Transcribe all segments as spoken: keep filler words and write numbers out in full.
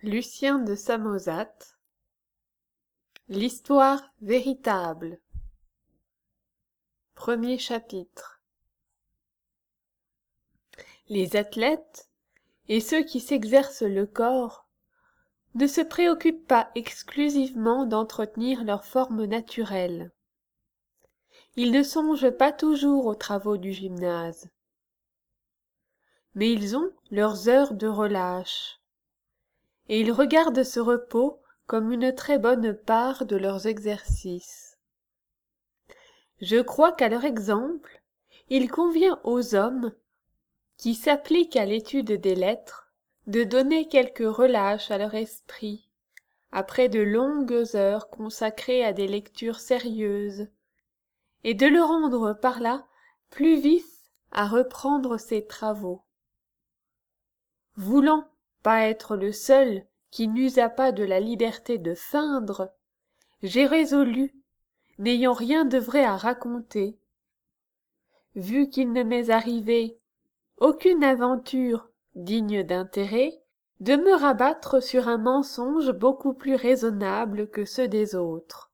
Lucien de Samosate. L'histoire véritable. Premier chapitre. Les athlètes, et ceux qui s'exercent le corps, ne se préoccupent pas exclusivement d'entretenir leur forme naturelle. Ils ne songent pas toujours aux travaux du gymnase. Mais ils ont leurs heures de relâche, et ils regardent ce repos comme une très bonne part de leurs exercices. Je crois qu'à leur exemple, il convient aux hommes qui s'appliquent à l'étude des lettres de donner quelque relâche à leur esprit, après de longues heures consacrées à des lectures sérieuses, et de le rendre par là plus vif à reprendre ses travaux. Voulant pas être le seul qui n'usa pas de la liberté de feindre, j'ai résolu, n'ayant rien de vrai à raconter, vu qu'il ne m'est arrivé aucune aventure digne d'intérêt, de me rabattre sur un mensonge beaucoup plus raisonnable que ceux des autres.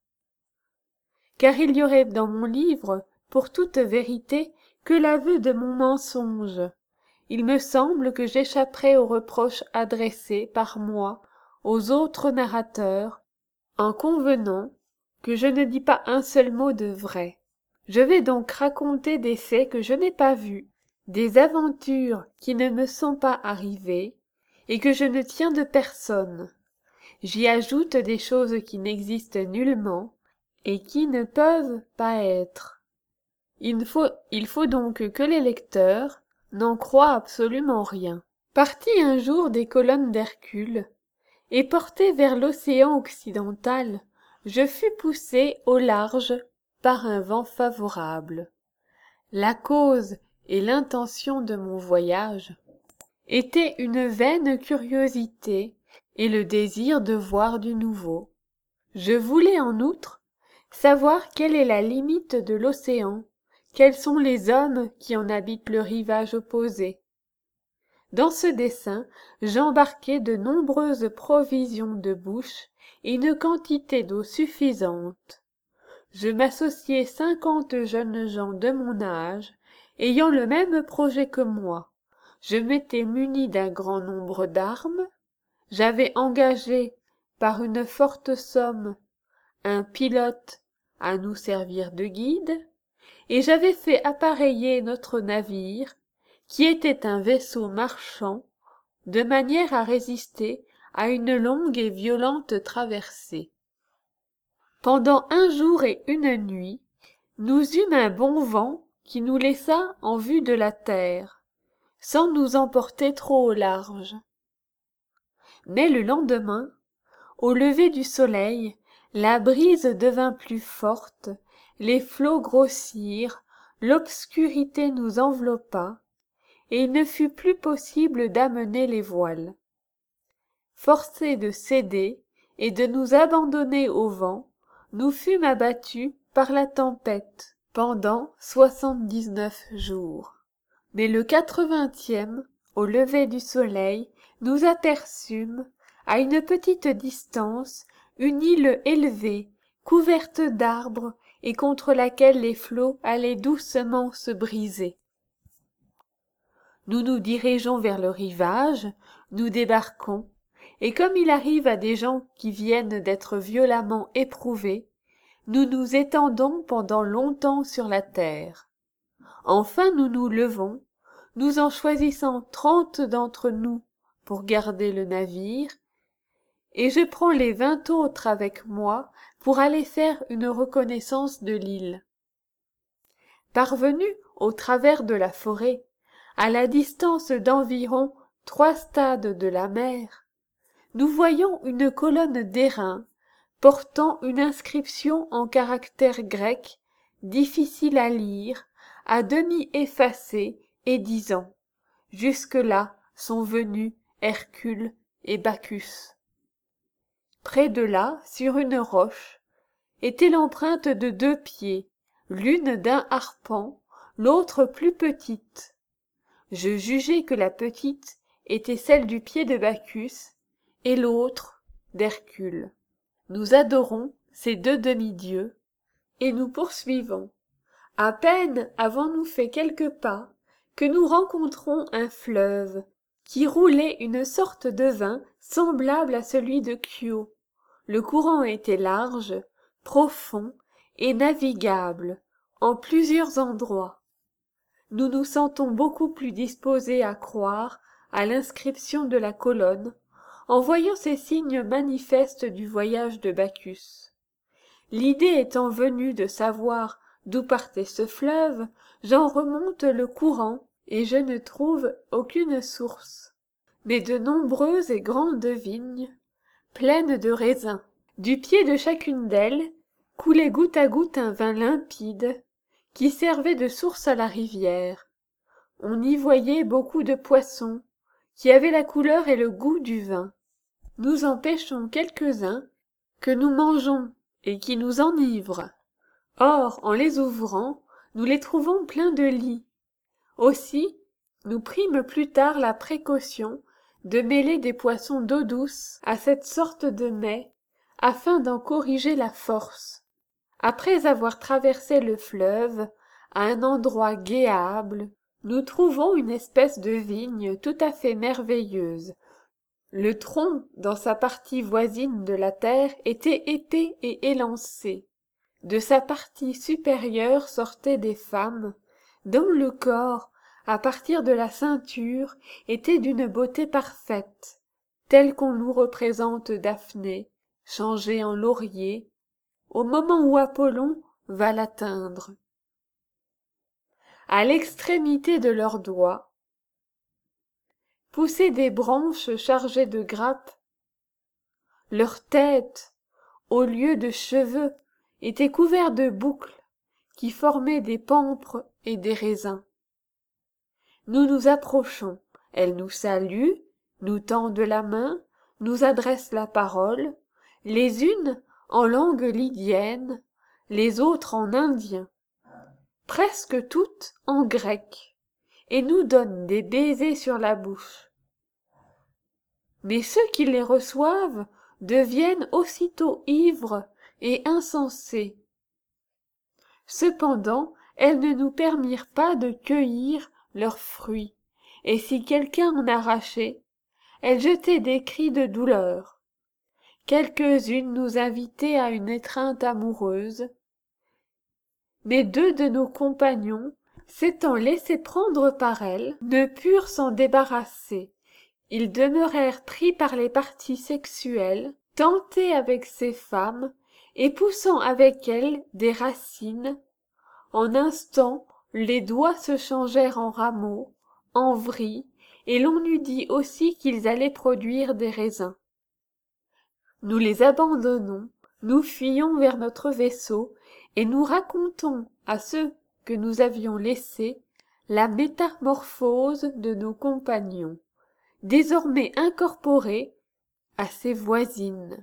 Car il y aurait dans mon livre, pour toute vérité, que l'aveu de mon mensonge. Il me semble que j'échapperai aux reproches adressés par moi aux autres narrateurs, en convenant que je ne dis pas un seul mot de vrai. Je vais donc raconter des faits que je n'ai pas vus, des aventures qui ne me sont pas arrivées, et que je ne tiens de personne. J'y ajoute des choses qui n'existent nullement, et qui ne peuvent pas être. Il faut, il faut donc que les lecteurs n'en croient absolument rien. Parti un jour des colonnes d'Hercule, et porté vers l'océan occidental, je fus poussé au large par un vent favorable. La cause et l'intention de mon voyage étaient une vaine curiosité et le désir de voir du nouveau. Je voulais en outre savoir quelle est la limite de l'océan, quels sont les hommes qui en habitent le rivage opposé. Dans ce dessein, j'embarquai de nombreuses provisions de bouche et une quantité d'eau suffisante. Je m'associai cinquante jeunes gens de mon âge, ayant le même projet que moi. Je m'étais muni d'un grand nombre d'armes, j'avais engagé, par une forte somme, un pilote à nous servir de guide, et j'avais fait appareiller notre navire, qui était un vaisseau marchand, de manière à résister à une longue et violente traversée. Pendant un jour et une nuit, nous eûmes un bon vent qui nous laissa en vue de la terre, sans nous emporter trop au large. Mais le lendemain, au lever du soleil, la brise devint plus forte, les flots grossirent, l'obscurité nous enveloppa, et il ne fut plus possible d'amener les voiles. Forcés de céder et de nous abandonner au vent, nous fûmes abattus par la tempête pendant soixante-dix-neuf jours. Mais le quatre-vingtième, au lever du soleil, nous aperçûmes, à une petite distance, une île élevée, couverte d'arbres et contre laquelle les flots allaient doucement se briser. Nous nous dirigeons vers le rivage, nous débarquons, et comme il arrive à des gens qui viennent d'être violemment éprouvés, nous nous étendons pendant longtemps sur la terre. Enfin nous nous levons, nous en choisissant trente d'entre nous pour garder le navire, et je prends les vingt autres avec moi pour aller faire une reconnaissance de l'île. Parvenus au travers de la forêt, à la distance d'environ trois stades de la mer, nous voyons une colonne d'airain portant une inscription en caractères grecs, difficile à lire, à demi effacée et disant « Jusque-là sont venus Hercule et Bacchus ». Près de là, sur une roche, était l'empreinte de deux pieds, l'une d'un harpan, l'autre plus petite. Je jugeai que la petite était celle du pied de Bacchus, et l'autre d'Hercule. Nous adorons ces deux demi-dieux, et nous poursuivons. À peine avons-nous fait quelques pas, que nous rencontrons un fleuve, qui roulait une sorte de vin semblable à celui de Chios. Le courant était large, profond et navigable en plusieurs endroits. Nous nous sentons beaucoup plus disposés à croire à l'inscription de la colonne, en voyant ces signes manifestes du voyage de Bacchus. L'idée étant venue de savoir d'où partait ce fleuve, j'en remonte le courant et je ne trouve aucune source, mais de nombreuses et grandes vignes, pleines de raisins. Du pied de chacune d'elles coulait goutte à goutte un vin limpide, qui servait de source à la rivière. On y voyait beaucoup de poissons, qui avaient la couleur et le goût du vin. Nous en pêchons quelques-uns, que nous mangeons et qui nous enivrent. Or, en les ouvrant, nous les trouvons pleins de lie. Aussi, nous prîmes plus tard la précaution de mêler des poissons d'eau douce à cette sorte de mets, afin d'en corriger la force. Après avoir traversé le fleuve, à un endroit guéable, nous trouvons une espèce de vigne tout à fait merveilleuse. Le tronc, dans sa partie voisine de la terre, était épais et élancé. De sa partie supérieure sortaient des femmes, dont le corps, à partir de la ceinture, était d'une beauté parfaite, telle qu'on nous représente Daphné, changée en laurier, au moment où Apollon va l'atteindre. À l'extrémité de leurs doigts poussaient des branches chargées de grappes. Leur tête, au lieu de cheveux, était couverte de boucles qui formaient des pampres et des raisins. Nous nous approchons, elles nous saluent, nous tendent la main, nous adressent la parole, les unes en langue lydienne, les autres en indien, presque toutes en grec, et nous donnent des baisers sur la bouche. Mais ceux qui les reçoivent deviennent aussitôt ivres et insensés. Cependant, elles ne nous permirent pas de cueillir leurs fruits, et si quelqu'un en arrachait, elles jetaient des cris de douleur. Quelques-unes nous invitaient à une étreinte amoureuse, mais deux de nos compagnons, s'étant laissés prendre par elles, ne purent s'en débarrasser. Ils demeurèrent pris par les parties sexuelles, tentés avec ces femmes, et poussant avec elles des racines. En instant, les doigts se changèrent en rameaux, en vrilles, et l'on eût dit aussi qu'ils allaient produire des raisins. Nous les abandonnons, nous fuyons vers notre vaisseau, et nous racontons à ceux que nous avions laissés la métamorphose de nos compagnons, désormais incorporés à ses voisines.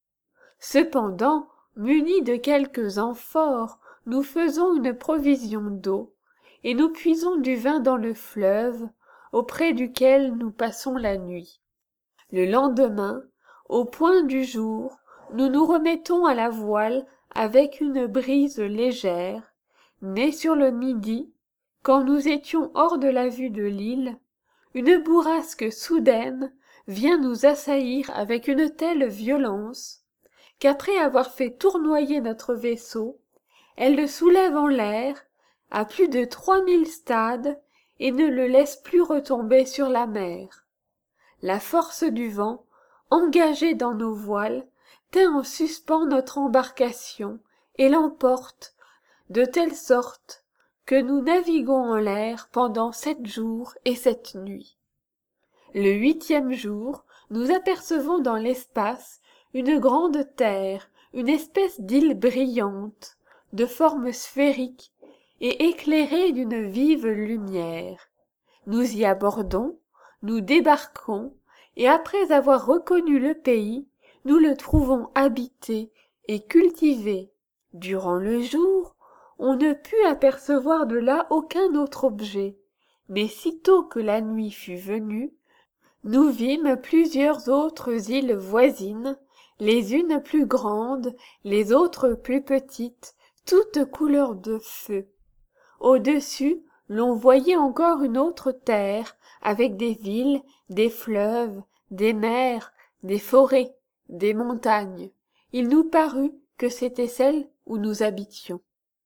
Cependant, munis de quelques amphores, nous faisons une provision d'eau, et nous puisons du vin dans le fleuve, auprès duquel nous passons la nuit. Le lendemain, au point du jour, nous nous remettons à la voile avec une brise légère, mais sur le midi, quand nous étions hors de la vue de l'île, une bourrasque soudaine vient nous assaillir avec une telle violence qu'après avoir fait tournoyer notre vaisseau, elle le soulève en l'air à plus de trois mille stades et ne le laisse plus retomber sur la mer. La force du vent, engagée dans nos voiles, tient en suspens notre embarcation et l'emporte, de telle sorte que nous naviguons en l'air pendant sept jours et sept nuits. Le huitième jour, nous apercevons dans l'espace une grande terre, une espèce d'île brillante, de forme sphérique et éclairée d'une vive lumière. Nous y abordons, nous débarquons, et après avoir reconnu le pays, nous le trouvons habité et cultivé. Durant le jour, on ne put apercevoir de là aucun autre objet, mais sitôt que la nuit fut venue, Nous vîmes plusieurs autres îles voisines, les unes plus grandes, les autres plus petites, toutes couleur de feu. Au-dessus, l'on voyait encore une autre terre, avec des villes, des fleuves, des mers, des forêts, des montagnes. Il nous parut que c'était celle où nous habitions.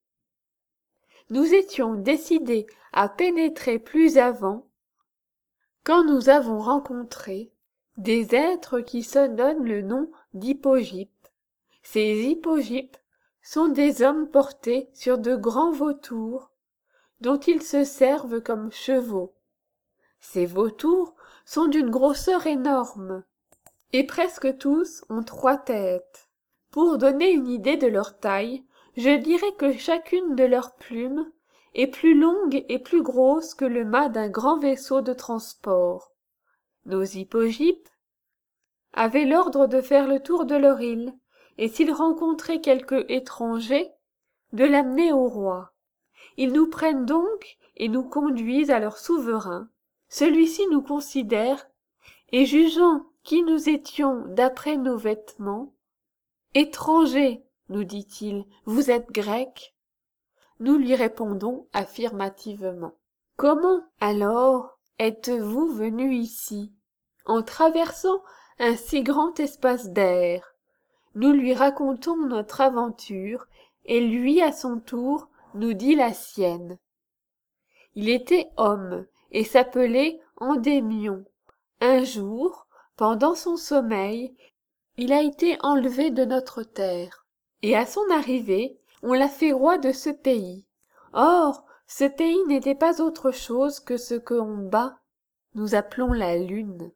Nous étions décidés à pénétrer plus avant, quand nous avons rencontré des êtres qui se donnent le nom d'hypogipes. Ces hypogipes sont des hommes portés sur de grands vautours, dont ils se servent comme chevaux. Ces vautours sont d'une grosseur énorme, et presque tous ont trois têtes. Pour donner une idée de leur taille, je dirais que chacune de leurs plumes est plus longue et plus grosse que le mât d'un grand vaisseau de transport. Nos hypogipes avaient l'ordre de faire le tour de leur île, et s'ils rencontraient quelque étranger, de l'amener au roi. Ils nous prennent donc et nous conduisent à leur souverain. Celui-ci nous considère, et jugeant qui nous étions d'après nos vêtements, « Étrangers, nous dit-il, vous êtes grecs ?» Nous lui répondons affirmativement. « Comment, alors, êtes-vous venus ici, en traversant un si grand espace d'air ?» Nous lui racontons notre aventure, et lui, à son tour, nous dit la sienne. Il était homme, et s'appelait Endémion. Un jour, pendant son sommeil, il a été enlevé de notre terre, et à son arrivée, on l'a fait roi de ce pays. Or, ce pays n'était pas autre chose que ce que en bas nous appelons la lune.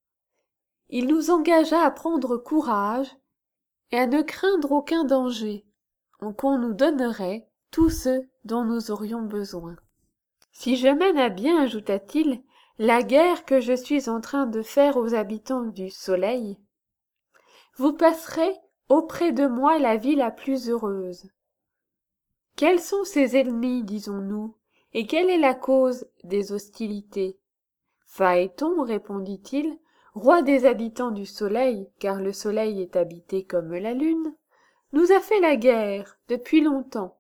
Il nous engagea à prendre courage et à ne craindre aucun danger, qu'on nous donnerait tout ce dont nous aurions besoin. Si je mène à bien, ajouta-t-il, la guerre que je suis en train de faire aux habitants du soleil, vous passerez auprès de moi la vie la plus heureuse. Quels sont ces ennemis, disons-nous, et quelle est la cause des hostilités? Phaéton, répondit-il, roi des habitants du soleil, car le soleil est habité comme la lune, nous a fait la guerre depuis longtemps.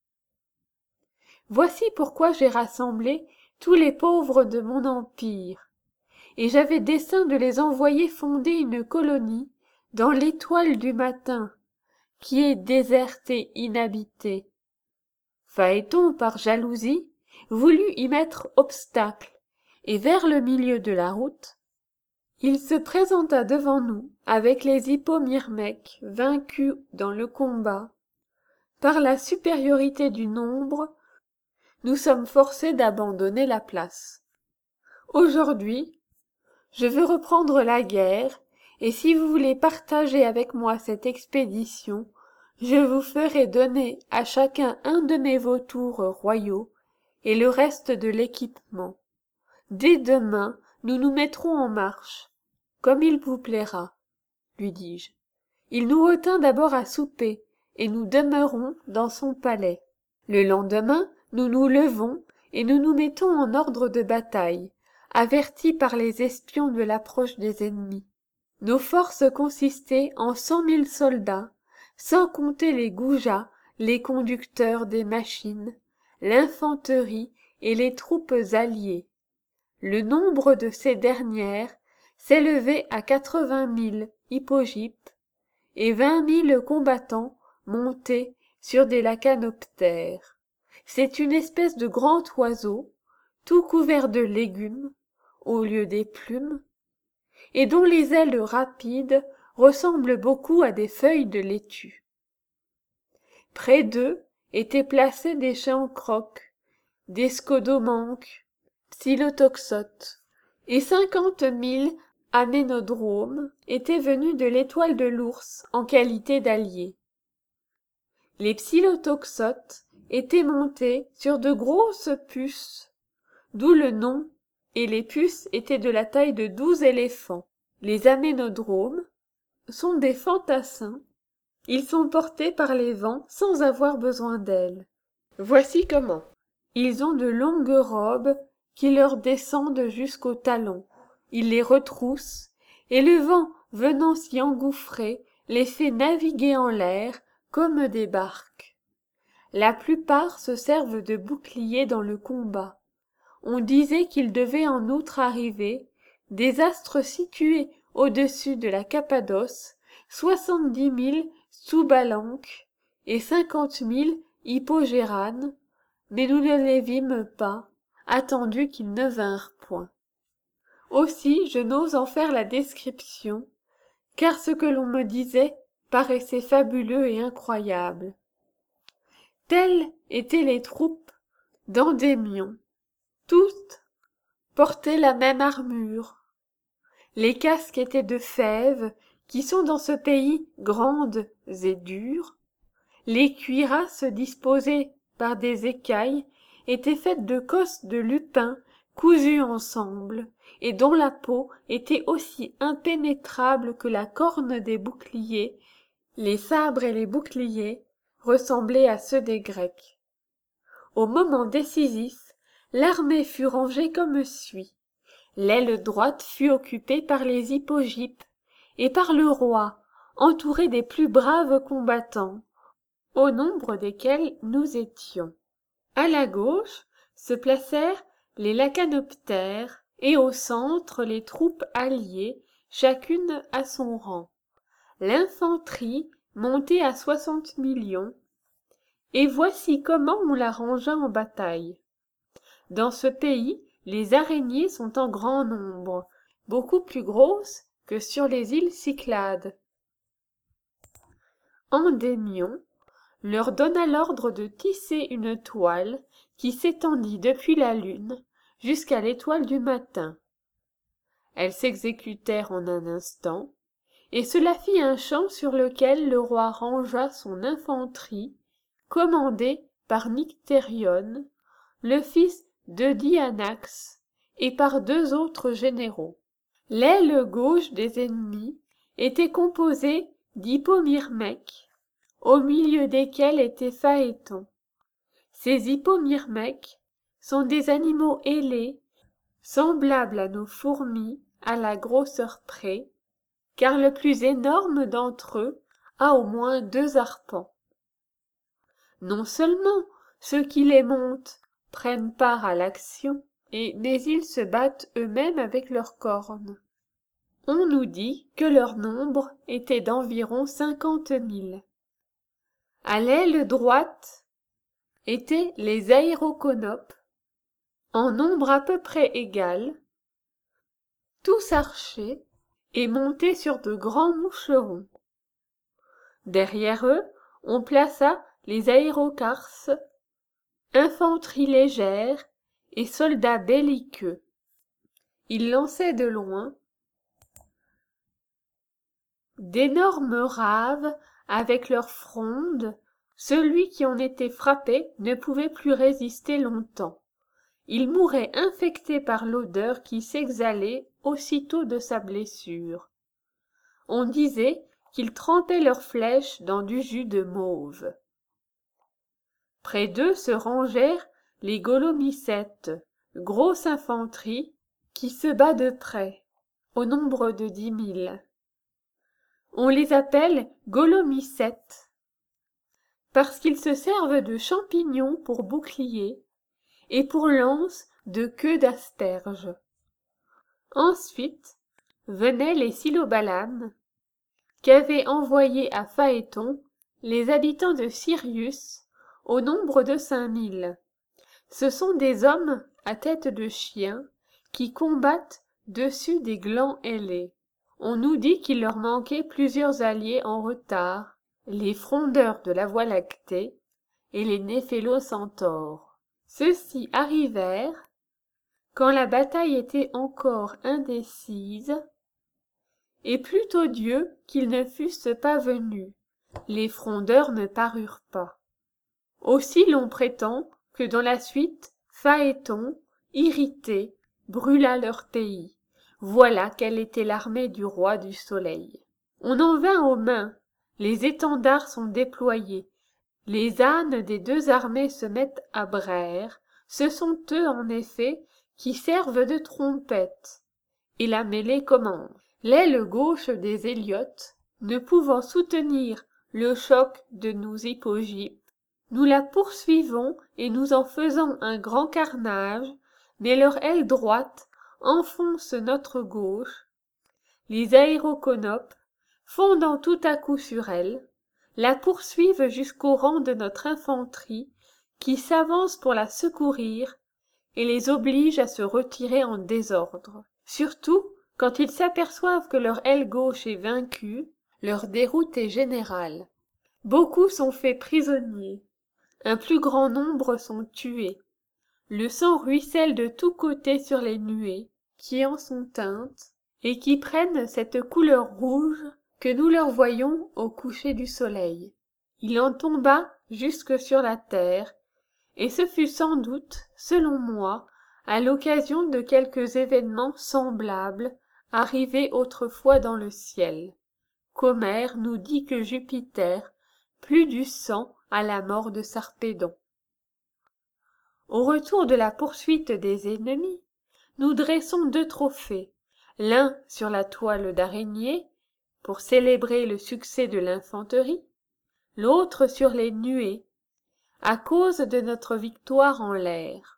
Voici pourquoi j'ai rassemblé tous les pauvres de mon empire, et j'avais dessein de les envoyer fonder une colonie dans l'étoile du matin, qui est déserte et inhabitée. Phaéton, par jalousie, voulut y mettre obstacle, et vers le milieu de la route, il se présenta devant nous avec les hippomyrmèques vaincus dans le combat. Par la supériorité du nombre, nous sommes forcés d'abandonner la place. Aujourd'hui, je veux reprendre la guerre, et si vous voulez partager avec moi cette expédition, je vous ferai donner à chacun un de mes vautours royaux et le reste de l'équipement. Dès demain, nous nous mettrons en marche, comme il vous plaira, lui dis-je. Il nous retint d'abord à souper, et nous demeurons dans son palais. Le lendemain, nous nous levons et nous nous mettons en ordre de bataille, avertis par les espions de l'approche des ennemis. Nos forces consistaient en cent mille soldats, sans compter les goujats, les conducteurs des machines, l'infanterie et les troupes alliées. Le nombre de ces dernières s'élevait à quatre-vingt mille hippogipes et vingt mille combattants montés sur des lacanoptères. C'est une espèce de grand oiseau, tout couvert de légumes, au lieu des plumes, et dont les ailes rapides ressemblent beaucoup à des feuilles de laitue. Près d'eux étaient placés des chancrocs, des scodomanques, psilotoxotes, et cinquante mille aménodromes étaient venus de l'étoile de l'ours en qualité d'alliés. Les psilotoxotes étaient montés sur de grosses puces, d'où le nom, et les puces étaient de la taille de douze éléphants. Les aménodromes sont des fantassins. Ils sont portés par les vents sans avoir besoin d'ailes. Voici comment. Ils ont de longues robes qui leur descendent jusqu'aux talons, Il les retrousse, et le vent venant s'y engouffrer les fait naviguer en l'air comme des barques. La plupart se servent de boucliers dans le combat. On disait qu'il devait en outre arriver, des astres situés au-dessus de la Cappadoce, soixante-dix mille Soubalanques et cinquante mille Hippogéranes, mais nous ne les vîmes pas, attendu qu'ils ne vinrent point. Aussi je n'ose en faire la description, car ce que l'on me disait paraissait fabuleux et incroyable. Telles étaient les troupes d'Endémion. Toutes portaient la même armure. Les casques étaient de fèves, qui sont dans ce pays grandes et dures. Les cuirasses disposées par des écailles étaient faites de cosses de lupin cousues ensemble, et dont la peau était aussi impénétrable que la corne des boucliers. Les sabres et les boucliers ressemblaient à ceux des Grecs. Au moment décisif, l'armée fut rangée comme suit. L'aile droite fut occupée par les hippogrippes et par le roi, entouré des plus braves combattants, au nombre desquels nous étions. À la gauche se placèrent les lacanoptères et au centre les troupes alliées, chacune à son rang. L'infanterie montée à soixante millions, et voici comment on la rangea en bataille. Dans ce pays, les araignées sont en grand nombre, beaucoup plus grosses que sur les îles Cyclades. Endémion leur donna l'ordre de tisser une toile qui s'étendit depuis la lune jusqu'à l'étoile du matin. Elles s'exécutèrent en un instant, et cela fit un champ sur lequel le roi rangea son infanterie, commandée par Nyctérion, le fils de Dianax, et par deux autres généraux. L'aile gauche des ennemis était composée d'hippomyrmèques, au milieu desquels était Phaéton. Ces hippomyrmèques sont des animaux ailés, semblables à nos fourmis à la grosseur près, car le plus énorme d'entre eux a au moins deux arpents. Non seulement ceux qui les montent prennent part à l'action, et mais ils se battent eux-mêmes avec leurs cornes. On nous dit que leur nombre était d'environ cinquante mille. À l'aile droite étaient les aéroconopes, en nombre à peu près égal, tous archers et montés sur de grands moucherons. Derrière eux, on plaça les aérocarses, infanterie légère et soldats belliqueux. Ils lançaient de loin d'énormes raves avec leurs frondes. Celui qui en était frappé ne pouvait plus résister longtemps. Il mourait infecté par l'odeur qui s'exhalait aussitôt de sa blessure. On disait qu'ils trempaient leurs flèches dans du jus de mauve. Près d'eux se rangèrent les golomycètes, grosse infanterie, qui se bat de près, au nombre de dix mille. On les appelle golomycètes, parce qu'ils se servent de champignons pour boucliers et pour lances de queue d'asperges. Ensuite venaient les Silobalanes, qu'avaient envoyés à Phaéton les habitants de Sirius, au nombre de cinq mille. Ce sont des hommes à tête de chien qui combattent dessus des glands ailés. On nous dit qu'il leur manquait plusieurs alliés en retard, les frondeurs de la Voie lactée et les néphélocentaures. Ceux-ci arrivèrent quand la bataille était encore indécise, et plutôt Dieu qu'ils ne fussent pas venus. Les frondeurs ne parurent pas. Aussi l'on prétend que dans la suite, Phaéton, irrité, brûla leur pays. Voilà quelle était l'armée du roi du soleil. On en vint aux mains, les étendards sont déployés, les ânes des deux armées se mettent à braire, ce sont eux en effet qui servent de trompettes, et la mêlée commence. L'aile gauche des Éliotes, ne pouvant soutenir le choc de nos hypogées, nous la poursuivons et nous en faisons un grand carnage, mais leur aile droite enfonce notre gauche. Les aéroconopes, fondant tout à coup sur elle, la poursuivent jusqu'au rang de notre infanterie qui s'avance pour la secourir et les oblige à se retirer en désordre. Surtout, quand ils s'aperçoivent que leur aile gauche est vaincue, leur déroute est générale. Beaucoup sont faits prisonniers, un plus grand nombre sont tués. Le sang ruisselle de tous côtés sur les nuées, qui en sont teintes, et qui prennent cette couleur rouge que nous leur voyons au coucher du soleil. Il en tomba jusque sur la terre, et ce fut sans doute, selon moi, à l'occasion de quelques événements semblables arrivés autrefois dans le ciel, qu'Homère nous dit que Jupiter plut du sang à la mort de Sarpédon. Au retour de la poursuite des ennemis, nous dressons deux trophées, l'un sur la toile d'araignée, pour célébrer le succès de l'infanterie, l'autre sur les nuées, à cause de notre victoire en l'air.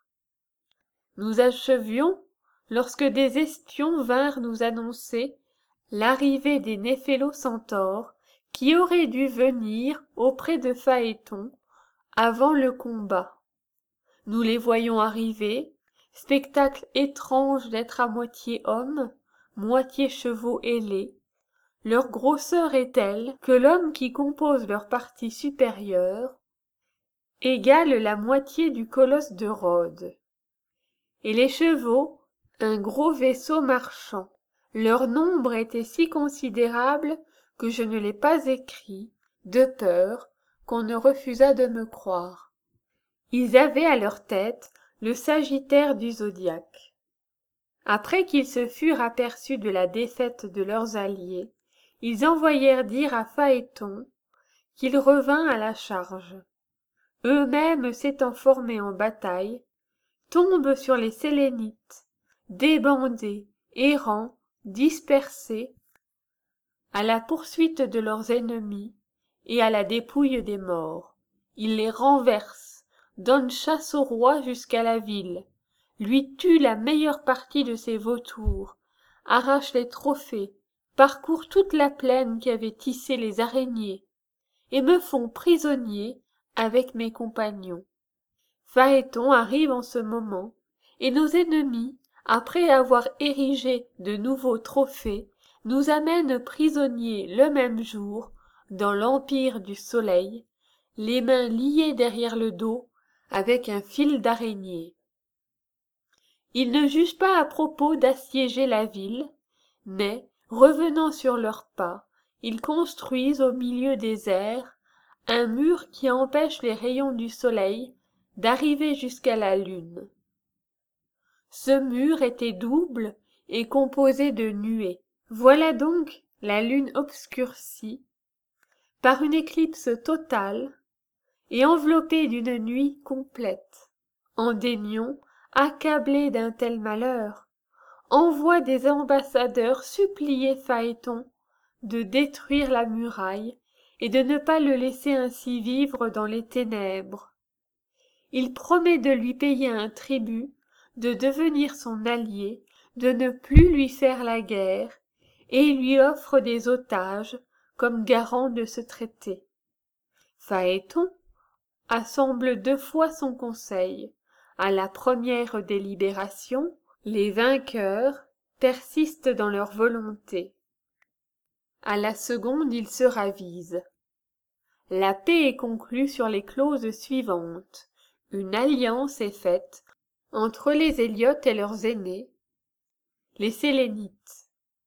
Nous achevions lorsque des espions vinrent nous annoncer l'arrivée des néphélocentaures qui auraient dû venir auprès de Phaéton avant le combat. Nous les voyons arriver, spectacle étrange d'être à moitié hommes, moitié chevaux ailés. Leur grosseur est telle que l'homme qui compose leur partie supérieure égale la moitié du colosse de Rhodes. Et les chevaux, un gros vaisseau marchand. Leur nombre était si considérable que je ne l'ai pas écrit, de peur qu'on ne refusât de me croire. Ils avaient à leur tête le Sagittaire du zodiaque. Après qu'ils se furent aperçus de la défaite de leurs alliés, ils envoyèrent dire à Phaéton qu'il revint à la charge. Eux-mêmes s'étant formés en bataille, tombent sur les Sélénites, débandés, errants, dispersés, à la poursuite de leurs ennemis et à la dépouille des morts. Ils les renversent, donnent chasse au roi jusqu'à la ville, lui tuent la meilleure partie de ses vautours, arrachent les trophées, parcourent toute la plaine qui avait tissé les araignées, et me font prisonnier avec mes compagnons. Phaéton arrive en ce moment, et nos ennemis, après avoir érigé de nouveaux trophées, nous amènent prisonniers le même jour, dans l'empire du soleil, les mains liées derrière le dos, avec un fil d'araignée. Ils ne jugent pas à propos d'assiéger la ville, mais, revenant sur leurs pas, ils construisent au milieu des airs un mur qui empêche les rayons du soleil d'arriver jusqu'à la lune. Ce mur était double et composé de nuées. Voilà donc la lune obscurcie par une éclipse totale et enveloppée d'une nuit complète. Endymion, accablé d'un tel malheur, envoie des ambassadeurs supplier Phaéton de détruire la muraille et de ne pas le laisser ainsi vivre dans les ténèbres. Il promet de lui payer un tribut, de devenir son allié, de ne plus lui faire la guerre, et il lui offre des otages comme garant de ce traité. Phaéton assemble deux fois son conseil. À la première délibération, les vainqueurs persistent dans leur volonté. À la seconde, ils se ravisent. La paix est conclue sur les clauses suivantes. Une alliance est faite entre les Éliotes et leurs aînés, les Sélénites,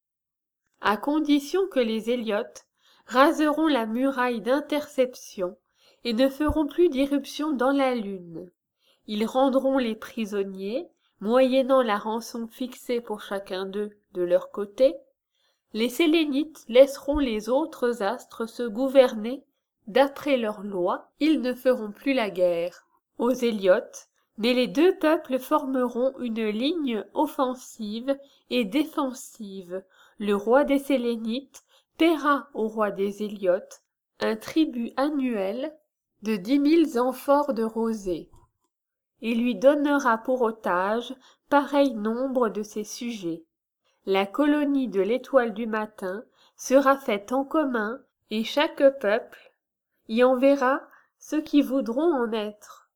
à condition que les Éliotes raseront la muraille d'interception et ne feront plus d'irruption dans la lune. Ils rendront les prisonniers, moyennant la rançon fixée pour chacun d'eux de leur côté. Les Sélénites laisseront les autres astres se gouverner d'après leurs lois. Ils ne feront plus la guerre. Aux Éliotes Mais les deux peuples formeront une ligne offensive et défensive. Le roi des Sélénites paiera au roi des Éliotes un tribut annuel de dix mille amphores de rosée, et lui donnera pour otage pareil nombre de ses sujets. La colonie de l'Étoile du matin sera faite en commun, et chaque peuple y enverra ceux qui voudront en être.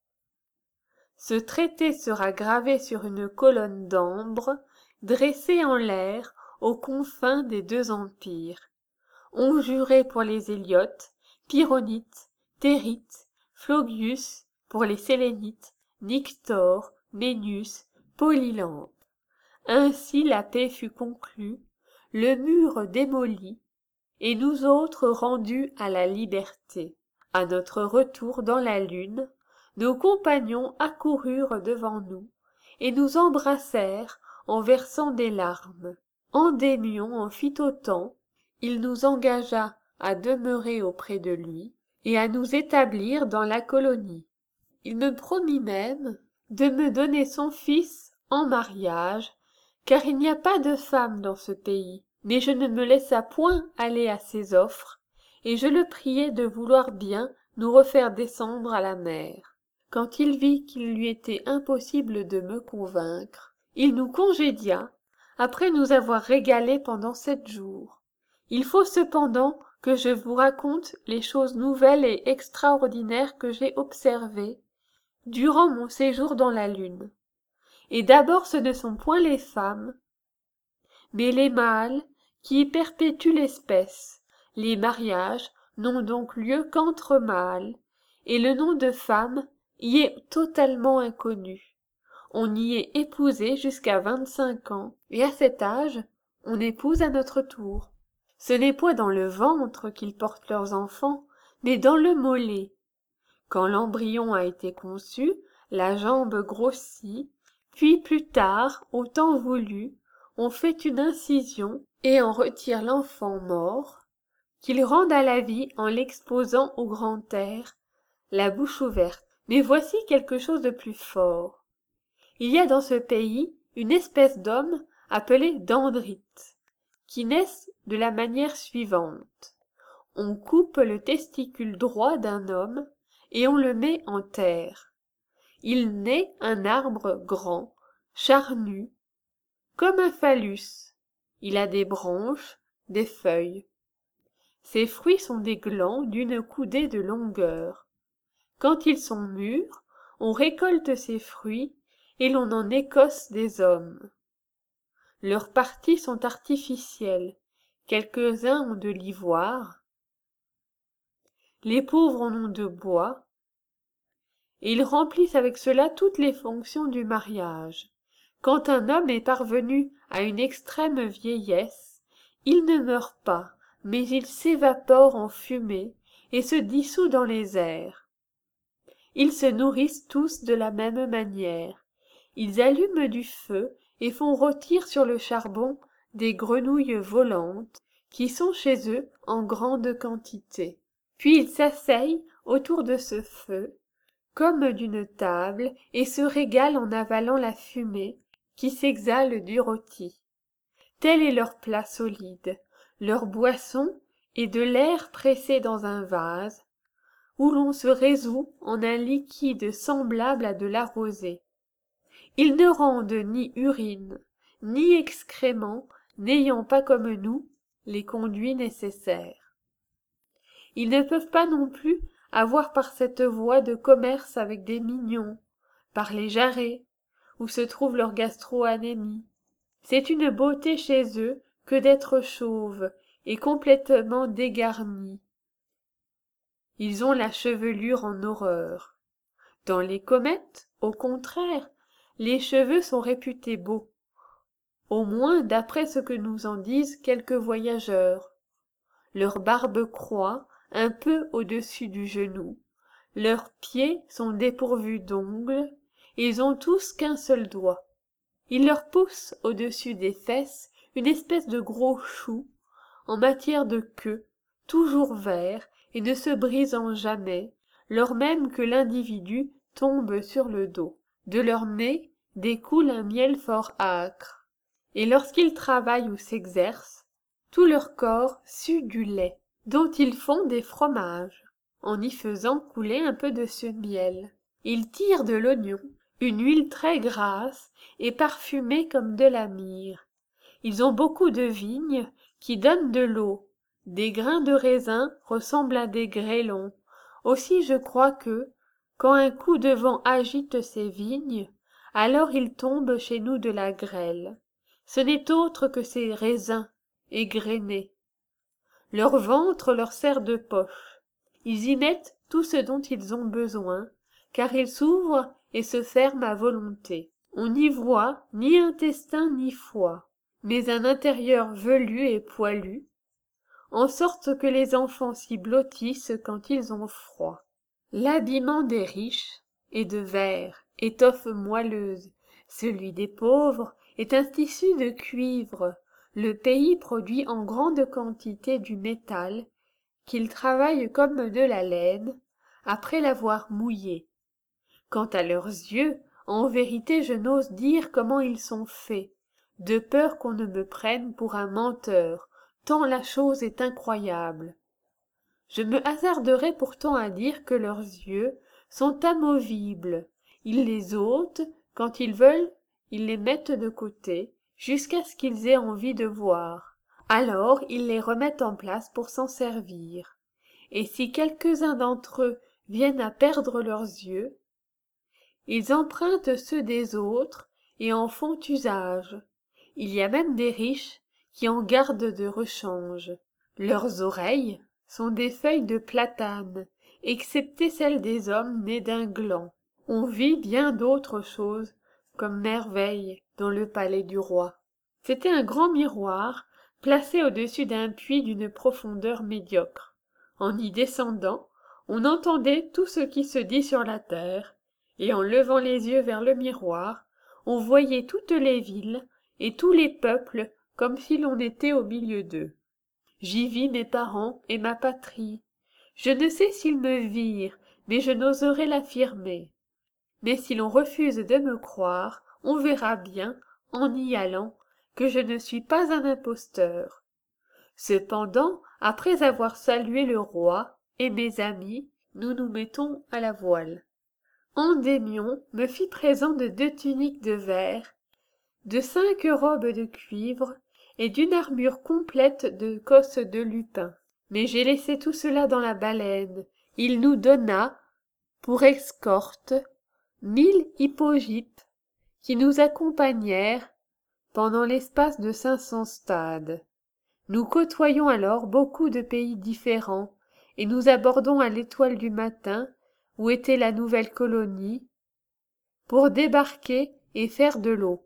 Ce traité sera gravé sur une colonne d'ambre, dressée en l'air aux confins des deux empires. On jurait pour les Éliotes, Pyrrhonites, Térites, Phlogius pour les Sélénites, Nictor, Ménius, Polylampe. Ainsi la paix fut conclue, le mur démoli, et nous autres rendus à la liberté. À notre retour dans la lune, nos compagnons accoururent devant nous, et nous embrassèrent en versant des larmes. Endémion en fit autant, il nous engagea à demeurer auprès de lui, et à nous établir dans la colonie. Il me promit même de me donner son fils en mariage, car il n'y a pas de femme dans ce pays. Mais je ne me laissa point aller à ses offres, et je le priai de vouloir bien nous refaire descendre à la mer. Quand il vit qu'il lui était impossible de me convaincre, il nous congédia, après nous avoir régalés pendant sept jours. Il faut cependant que je vous raconte les choses nouvelles et extraordinaires que j'ai observées durant mon séjour dans la lune. Et d'abord ce ne sont point les femmes, mais les mâles qui y perpétuent l'espèce. Les mariages n'ont donc lieu qu'entre mâles, et le nom de femme y est totalement inconnu. On y est épousé jusqu'à vingt-cinq ans, et à cet âge, on épouse à notre tour. Ce n'est point dans le ventre qu'ils portent leurs enfants, mais dans le mollet. Quand l'embryon a été conçu, la jambe grossit, puis plus tard, au temps voulu, on fait une incision et en retire l'enfant mort, qu'ils rendent à la vie en l'exposant au grand air, la bouche ouverte. Mais voici quelque chose de plus fort. Il y a dans ce pays une espèce d'homme appelé dendrite, qui naissent de la manière suivante. On coupe le testicule droit d'un homme et on le met en terre. Il naît un arbre grand, charnu, comme un phallus. Il a des branches, des feuilles. Ses fruits sont des glands d'une coudée de longueur. Quand ils sont mûrs, on récolte ces fruits et l'on en écosse des hommes. Leurs parties sont artificielles, quelques-uns ont de l'ivoire, les pauvres en ont de bois, et ils remplissent avec cela toutes les fonctions du mariage. Quand un homme est parvenu à une extrême vieillesse, il ne meurt pas, mais il s'évapore en fumée et se dissout dans les airs. Ils se nourrissent tous de la même manière. Ils allument du feu et font rôtir sur le charbon des grenouilles volantes qui sont chez eux en grande quantité. Puis ils s'asseyent autour de ce feu, comme d'une table, et se régalent en avalant la fumée qui s'exhale du rôti. Tel est leur plat solide. Leur boisson est de l'air pressé dans un vase, où l'on se résout en un liquide semblable à de la rosée. Ils ne rendent ni urine, ni excréments, n'ayant pas comme nous les conduits nécessaires. Ils ne peuvent pas non plus avoir par cette voie de commerce avec des mignons, par les jarrets, où se trouve leur gastro-anémie. C'est une beauté chez eux que d'être chauves et complètement dégarnis. Ils ont la chevelure en horreur. Dans les comètes, au contraire, les cheveux sont réputés beaux, au moins d'après ce que nous en disent quelques voyageurs. Leur barbe croît un peu au-dessus du genou, leurs pieds sont dépourvus d'ongles, ils ont tous qu'un seul doigt. Il leur pousse au-dessus des fesses une espèce de gros chou, en matière de queue, toujours vert et ne se brisant jamais, lors même que l'individu tombe sur le dos. De leur nez découle un miel fort âcre, et lorsqu'ils travaillent ou s'exercent, tout leur corps sue du lait, dont ils font des fromages, en y faisant couler un peu de ce miel. Ils tirent de l'oignon, une huile très grasse et parfumée comme de la myrrhe. Ils ont beaucoup de vignes qui donnent de l'eau. Des grains de raisin ressemblent à des grêlons. Aussi je crois que, quand un coup de vent agite ces vignes, alors il tombe chez nous de la grêle. Ce n'est autre que ces raisins égrenés. Leur ventre leur sert de poche. Ils y mettent tout ce dont ils ont besoin, car ils s'ouvrent et se ferment à volonté. On n'y voit ni intestin ni foie, mais un intérieur velu et poilu, en sorte que les enfants s'y blottissent quand ils ont froid. L'habillement des riches est de verre, étoffe moelleuse, celui des pauvres est un tissu de cuivre. Le pays produit en grande quantité du métal, qu'il travaille comme de la laine, après l'avoir mouillé. Quant à leurs yeux, en vérité je n'ose dire comment ils sont faits, de peur qu'on ne me prenne pour un menteur, tant la chose est incroyable. Je me hasarderais pourtant à dire que leurs yeux sont amovibles. Ils les ôtent, quand ils veulent, ils les mettent de côté, jusqu'à ce qu'ils aient envie de voir. Alors ils les remettent en place pour s'en servir. Et si quelques-uns d'entre eux viennent à perdre leurs yeux, ils empruntent ceux des autres et en font usage. Il y a même des riches qui en gardent de rechange. Leurs oreilles sont des feuilles de platane, excepté celles des hommes nés d'un gland. On vit bien d'autres choses comme merveilles dans le palais du roi. C'était un grand miroir placé au-dessus d'un puits d'une profondeur médiocre. En y descendant, on entendait tout ce qui se dit sur la terre, et en levant les yeux vers le miroir, on voyait toutes les villes et tous les peuples comme si l'on était au milieu d'eux. J'y vis mes parents et ma patrie. Je ne sais s'ils me virent, mais je n'oserais l'affirmer. Mais si l'on refuse de me croire, on verra bien, en y allant, que je ne suis pas un imposteur. Cependant, après avoir salué le roi et mes amis, nous nous mettons à la voile. Endymion me fit présent de deux tuniques de verre, de cinq robes de cuivre et d'une armure complète de cosses de lupin. Mais j'ai laissé tout cela dans la baleine. Il nous donna, pour escorte, mille hippogrippes, qui nous accompagnèrent pendant l'espace de cinq cents stades. Nous côtoyons alors beaucoup de pays différents, et nous abordons à l'étoile du matin, où était la nouvelle colonie, pour débarquer et faire de l'eau.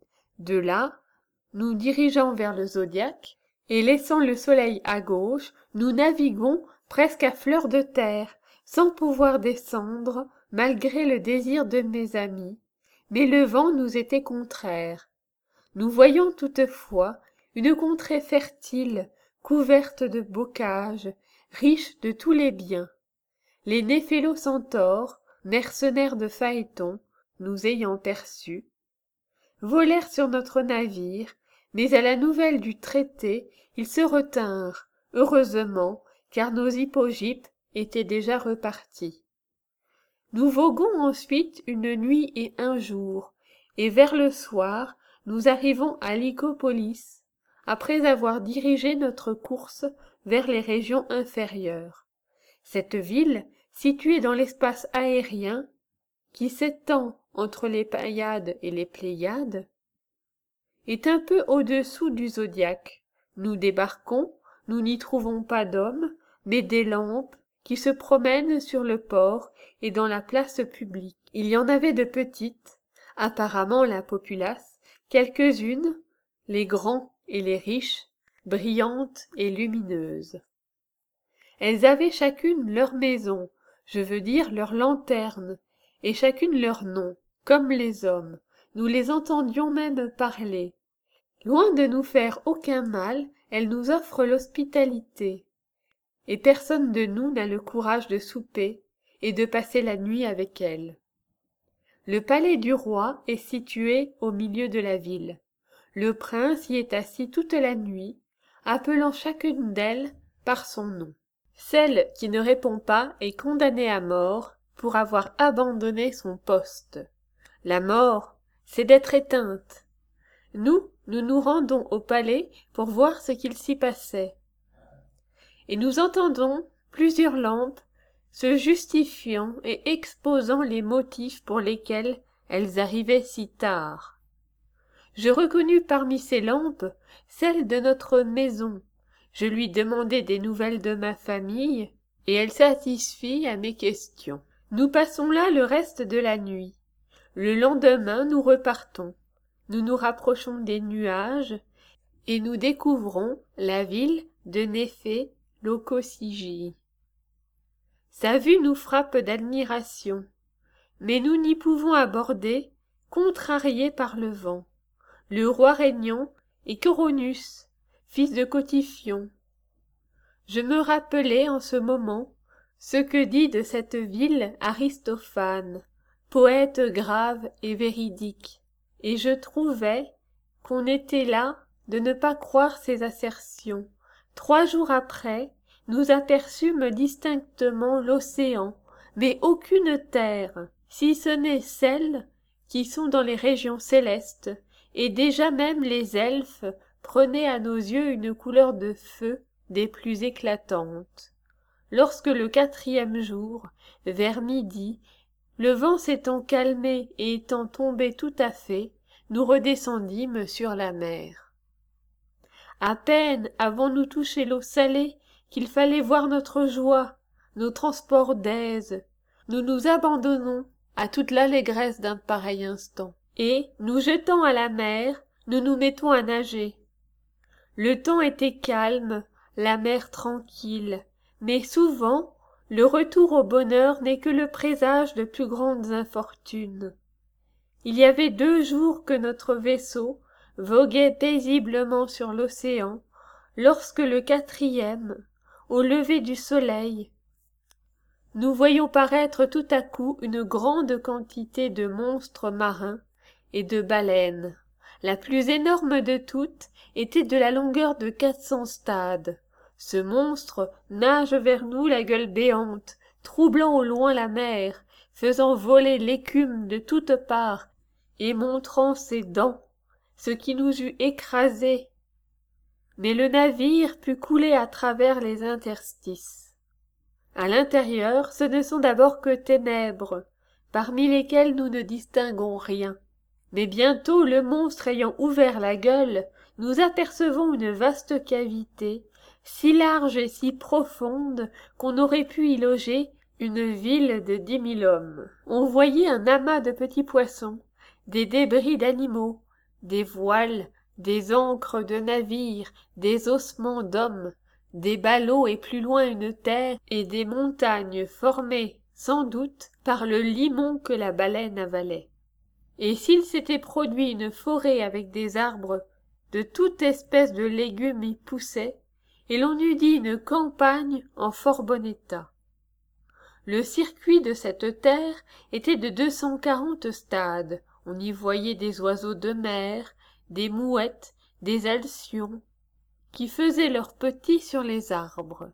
De là, nous dirigeant vers le zodiaque, et laissant le soleil à gauche, nous naviguons presque à fleur de terre, sans pouvoir descendre, malgré le désir de mes amis, mais le vent nous était contraire. Nous voyions toutefois une contrée fertile, couverte de bocages, riche de tous les biens. Les néphélocentaures, mercenaires de Phaéton, nous ayant perçus, volèrent sur notre navire, mais à la nouvelle du traité, ils se retinrent, heureusement, car nos hippogrippes étaient déjà repartis. Nous voguons ensuite une nuit et un jour, et vers le soir, nous arrivons à Lycopolis, après avoir dirigé notre course vers les régions inférieures. Cette ville, située dans l'espace aérien, qui s'étend entre les Pléiades et les Pléiades, est un peu au-dessous du zodiaque. Nous débarquons, nous n'y trouvons pas d'hommes, mais des lampes qui se promènent sur le port et dans la place publique. Il y en avait de petites, apparemment la populace, quelques-unes, les grands et les riches, brillantes et lumineuses. Elles avaient chacune leur maison, je veux dire leur lanterne, et chacune leur nom, comme les hommes. Nous les entendions même parler. Loin de nous faire aucun mal, elles nous offrent l'hospitalité, et personne de nous n'a le courage de souper et de passer la nuit avec elles. Le palais du roi est situé au milieu de la ville. Le prince y est assis toute la nuit, appelant chacune d'elles par son nom. Celle qui ne répond pas est condamnée à mort pour avoir abandonné son poste. La mort, c'est d'être éteinte. Nous, nous nous rendons au palais pour voir ce qu'il s'y passait. Et nous entendons plusieurs lampes se justifiant et exposant les motifs pour lesquels elles arrivaient si tard. Je reconnus parmi ces lampes celle de notre maison. Je lui demandai des nouvelles de ma famille, et elle satisfit à mes questions. Nous passons là le reste de la nuit. Le lendemain, nous repartons. Nous nous rapprochons des nuages, et nous découvrons la ville de Néphé-Locosigii. Sa vue nous frappe d'admiration, mais nous n'y pouvons aborder, contrariés par le vent. Le roi régnant est Coronus, fils de Cotiphion. Je me rappelai en ce moment ce que dit de cette ville Aristophane, poète grave et véridique, et je trouvais qu'on était là de ne pas croire ses assertions. Trois jours après, nous aperçûmes distinctement l'océan, mais aucune terre, si ce n'est celles qui sont dans les régions célestes, et déjà même les elfes prenaient à nos yeux une couleur de feu des plus éclatantes. Lorsque le quatrième jour, vers midi, le vent s'étant calmé et étant tombé tout à fait, nous redescendîmes sur la mer. À peine avons-nous touché l'eau salée qu'il fallait voir notre joie, nos transports d'aise. Nous nous abandonnons à toute l'allégresse d'un pareil instant, et, nous jetant à la mer, nous nous mettons à nager. Le temps était calme, la mer tranquille, mais souvent, le retour au bonheur n'est que le présage de plus grandes infortunes. Il y avait deux jours que notre vaisseau voguait paisiblement sur l'océan, lorsque le quatrième, au lever du soleil, nous voyons paraître tout à coup une grande quantité de monstres marins et de baleines. La plus énorme de toutes était de la longueur de quatre cents stades. Ce monstre nage vers nous la gueule béante, troublant au loin la mer, faisant voler l'écume de toutes parts et montrant ses dents, ce qui nous eût écrasés. Mais le navire put couler à travers les interstices. À l'intérieur, ce ne sont d'abord que ténèbres, parmi lesquelles nous ne distinguons rien. Mais bientôt, le monstre ayant ouvert la gueule, nous apercevons une vaste cavité, si large et si profonde qu'on aurait pu y loger une ville de dix mille hommes. On voyait un amas de petits poissons, des débris d'animaux, des voiles, des ancres de navires, des ossements d'hommes, des ballots et plus loin une terre et des montagnes formées, sans doute, par le limon que la baleine avalait. Et s'il s'était produit une forêt avec des arbres, de toute espèce de légumes y poussaient, et l'on eût dit une campagne en fort bon état. Le circuit de cette terre était de deux cent quarante stades. On y voyait des oiseaux de mer, des mouettes, des alcyons, qui faisaient leurs petits sur les arbres.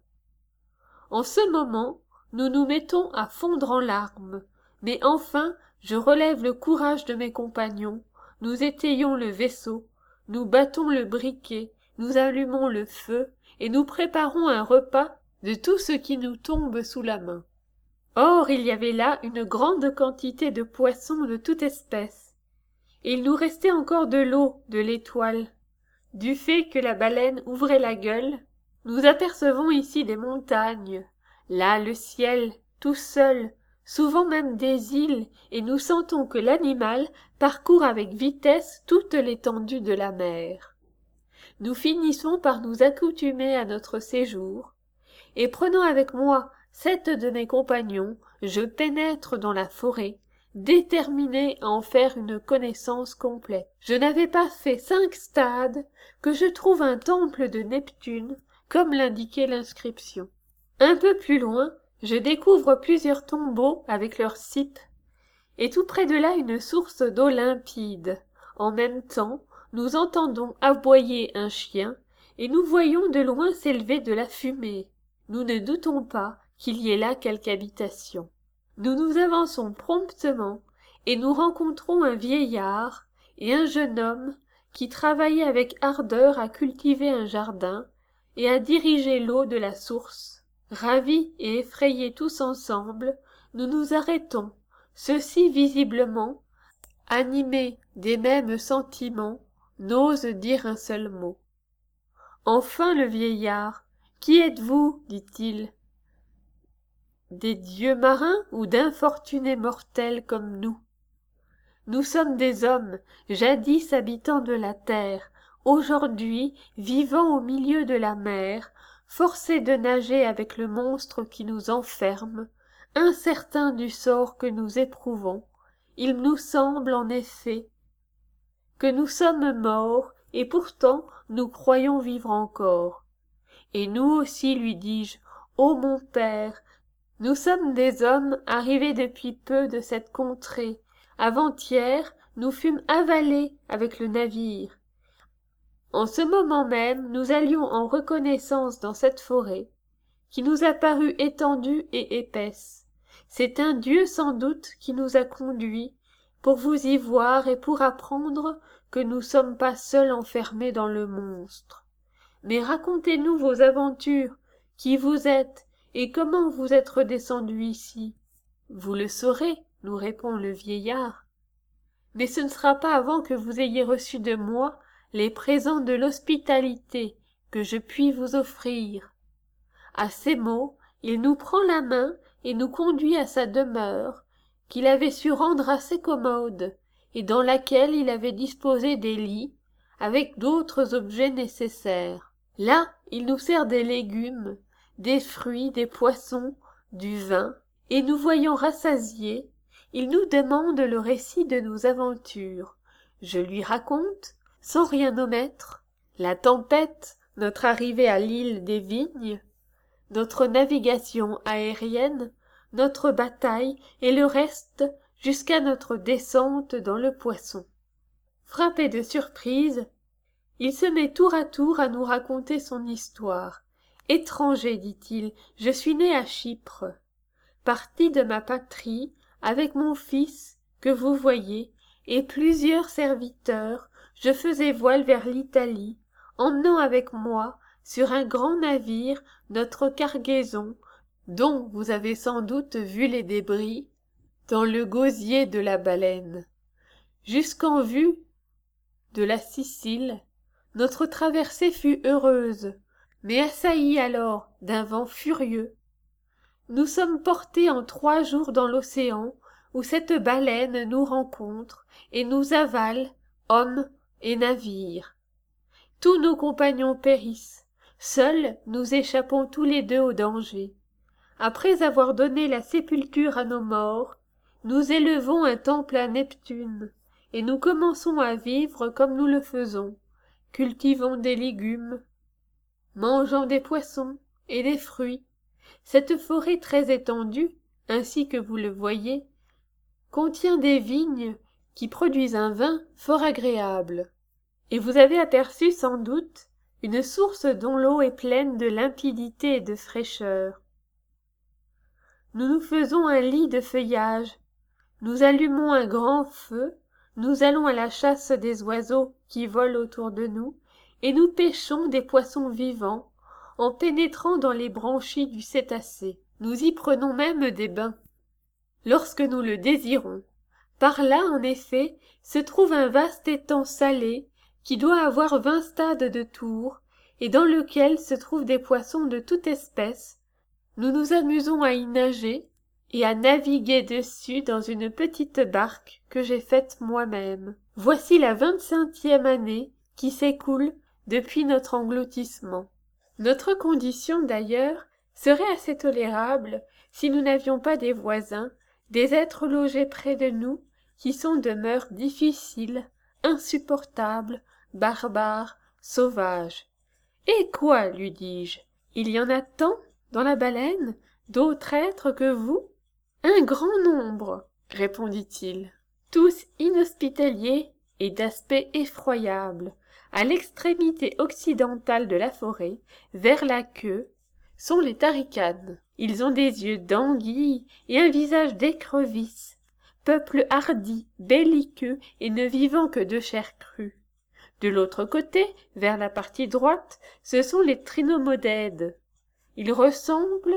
En ce moment, nous nous mettons à fondre en larmes, mais enfin je relève le courage de mes compagnons, nous étayons le vaisseau, nous battons le briquet, nous allumons le feu, et nous préparons un repas de tout ce qui nous tombe sous la main. Or il y avait là une grande quantité de poissons de toute espèce, et il nous restait encore de l'eau de l'étoile. Du fait que la baleine ouvrait la gueule, nous apercevons ici des montagnes, là le ciel, tout seul, souvent même des îles, et nous sentons que l'animal parcourt avec vitesse toute l'étendue de la mer. Nous finissons par nous accoutumer à notre séjour, et prenant avec moi sept de mes compagnons, je pénètre dans la forêt, déterminé à en faire une connaissance complète. Je n'avais pas fait cinq stades que je trouve un temple de Neptune, comme l'indiquait l'inscription. Un peu plus loin, je découvre plusieurs tombeaux avec leurs cipes, et tout près de là une source d'eau limpide. En même temps, nous entendons aboyer un chien, et nous voyons de loin s'élever de la fumée. Nous ne doutons pas qu'il y ait là quelque habitation. Nous nous avançons promptement, et nous rencontrons un vieillard et un jeune homme qui travaillaient avec ardeur à cultiver un jardin et à diriger l'eau de la source. Ravis et effrayés tous ensemble, nous nous arrêtons, ceux-ci visiblement, animés des mêmes sentiments, n'osent dire un seul mot. Enfin le vieillard, « Qui êtes-vous » dit-il. « Des dieux marins ou d'infortunés mortels comme nous ? Nous sommes des hommes, jadis habitants de la terre, aujourd'hui vivant au milieu de la mer, forcés de nager avec le monstre qui nous enferme, incertains du sort que nous éprouvons. Il nous semble en effet que nous sommes morts, et pourtant nous croyons vivre encore. Et nous aussi, lui dis-je, ô mon père, nous sommes des hommes arrivés depuis peu de cette contrée. Avant-hier, nous fûmes avalés avec le navire. En ce moment même, nous allions en reconnaissance dans cette forêt, qui nous a paru étendue et épaisse. C'est un Dieu sans doute qui nous a conduits, pour vous y voir et pour apprendre que nous ne sommes pas seuls enfermés dans le monstre. Mais racontez-nous vos aventures, qui vous êtes, et comment vous êtes redescendus ici. Vous le saurez, nous répond le vieillard. Mais ce ne sera pas avant que vous ayez reçu de moi les présents de l'hospitalité que je puis vous offrir. À ces mots, il nous prend la main et nous conduit à sa demeure, qu'il avait su rendre assez commode, et dans laquelle il avait disposé des lits, avec d'autres objets nécessaires. Là, il nous sert des légumes, des fruits, des poissons, du vin, et nous voyant rassasiés, il nous demande le récit de nos aventures. Je lui raconte, sans rien omettre, la tempête, notre arrivée à l'île des Vignes, notre navigation aérienne, notre bataille et le reste jusqu'à notre descente dans le Poisson. Frappé de surprise, il se met tour à tour à nous raconter son histoire. « Étranger, dit-il, je suis né à Chypre. Parti de ma patrie, avec mon fils, que vous voyez, et plusieurs serviteurs, je faisais voile vers l'Italie, emmenant avec moi, sur un grand navire, notre cargaison, dont vous avez sans doute vu les débris, dans le gosier de la baleine. Jusqu'en vue de la Sicile, notre traversée fut heureuse, mais assaillie alors d'un vent furieux. Nous sommes portés en trois jours dans l'océan, où cette baleine nous rencontre et nous avale, hommes et navires. Tous nos compagnons périssent, seuls nous échappons tous les deux au danger. Après avoir donné la sépulture à nos morts, nous élevons un temple à Neptune, et nous commençons à vivre comme nous le faisons, cultivons des légumes, mangeant des poissons et des fruits. Cette forêt très étendue, ainsi que vous le voyez, contient des vignes qui produisent un vin fort agréable. Et vous avez aperçu sans doute une source dont l'eau est pleine de limpidité et de fraîcheur. Nous nous faisons un lit de feuillage, nous allumons un grand feu, nous allons à la chasse des oiseaux qui volent autour de nous, et nous pêchons des poissons vivants, en pénétrant dans les branchies du cétacé. Nous y prenons même des bains, lorsque nous le désirons. Par là, en effet, se trouve un vaste étang salé, qui doit avoir vingt stades de tours, et dans lequel se trouvent des poissons de toute espèce. Nous nous amusons à y nager, et à naviguer dessus dans une petite barque que j'ai faite moi-même. Voici la vingt-cinquième année qui s'écoule depuis notre engloutissement. Notre condition, d'ailleurs, serait assez tolérable si nous n'avions pas des voisins, des êtres logés près de nous, qui sont de mœurs difficiles, insupportables, barbares, sauvages. « Et quoi, lui dis-je, il y en a tant dans la baleine, d'autres êtres que vous ? Un grand nombre, répondit-il, tous inhospitaliers et d'aspect effroyable. À l'extrémité occidentale de la forêt, vers la queue, sont les taricanes. Ils ont des yeux d'anguille et un visage d'écrevisse, peuple hardi, belliqueux et ne vivant que de chair crue. De l'autre côté, vers la partie droite, ce sont les trinomodèdes. Ils ressemblent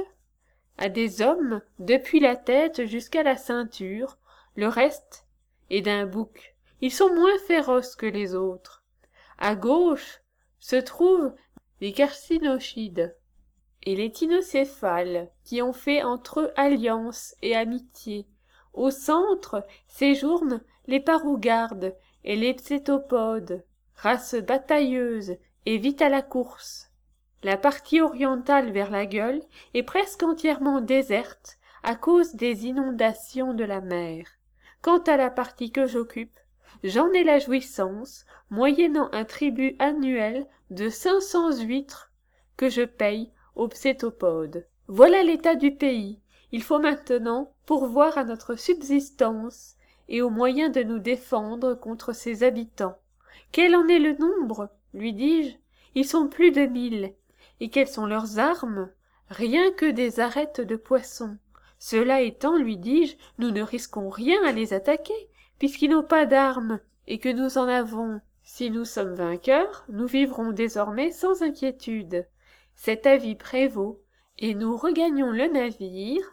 à des hommes depuis la tête jusqu'à la ceinture, le reste est d'un bouc. Ils sont moins féroces que les autres. À gauche se trouvent les carcinochides et les tynocéphales qui ont fait entre eux alliance et amitié. Au centre séjournent les parougardes et les psétopodes, race batailleuse et vite à la course. La partie orientale vers la gueule est presque entièrement déserte à cause des inondations de la mer. Quant à la partie que j'occupe, j'en ai la jouissance, moyennant un tribut annuel de cinq cents huîtres que je paye aux psétopodes. Voilà l'état du pays. Il faut maintenant pourvoir à notre subsistance et aux moyens de nous défendre contre ses habitants. Quel en est le nombre, lui dis-je? Ils sont plus de mille. Et quelles sont leurs armes? Rien que des arêtes de poisson. Cela étant, lui dis-je, nous ne risquons rien à les attaquer, puisqu'ils n'ont pas d'armes, et que nous en avons. Si nous sommes vainqueurs, nous vivrons désormais sans inquiétude. Cet avis prévaut, et nous regagnons le navire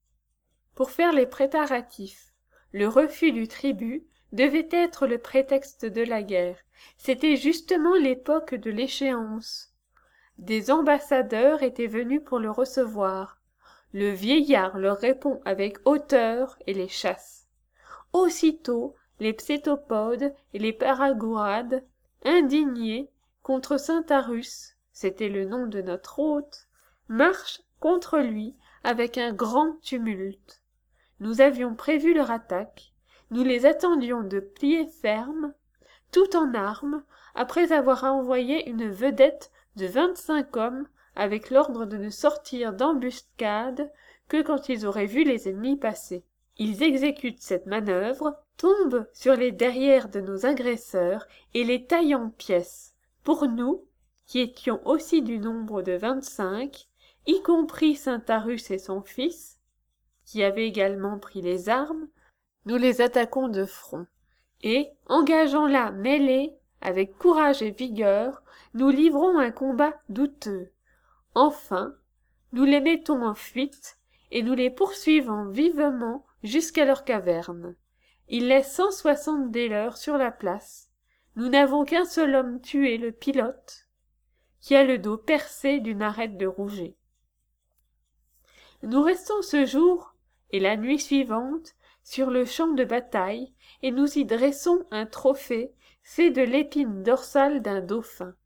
pour faire les préparatifs. Le refus du tribut devait être le prétexte de la guerre. C'était justement l'époque de l'échéance. Des ambassadeurs étaient venus pour le recevoir. Le vieillard leur répond avec hauteur et les chasse. Aussitôt, les psétopodes et les paragourades, indignés contre Saintarus, c'était le nom de notre hôte, marchent contre lui avec un grand tumulte. Nous avions prévu leur attaque, nous les attendions de pied ferme, tout en armes, après avoir envoyé une vedette de vingt-cinq hommes avec l'ordre de ne sortir d'embuscade que quand ils auraient vu les ennemis passer. Ils exécutent cette manœuvre, tombent sur les derrières de nos agresseurs et les taillent en pièces. Pour nous, qui étions aussi du nombre de vingt-cinq, y compris Saintarus et son fils, qui avaient également pris les armes, nous les attaquons de front, et, engageant la mêlée, avec courage et vigueur, nous livrons un combat douteux. Enfin, nous les mettons en fuite, et nous les poursuivons vivement jusqu'à leur caverne. Ils laissent cent soixante des leurs sur la place. Nous n'avons qu'un seul homme tué, le pilote, qui a le dos percé d'une arête de rouget. Nous restons ce jour et la nuit suivante sur le champ de bataille, et nous y dressons un trophée fait de l'épine dorsale d'un dauphin.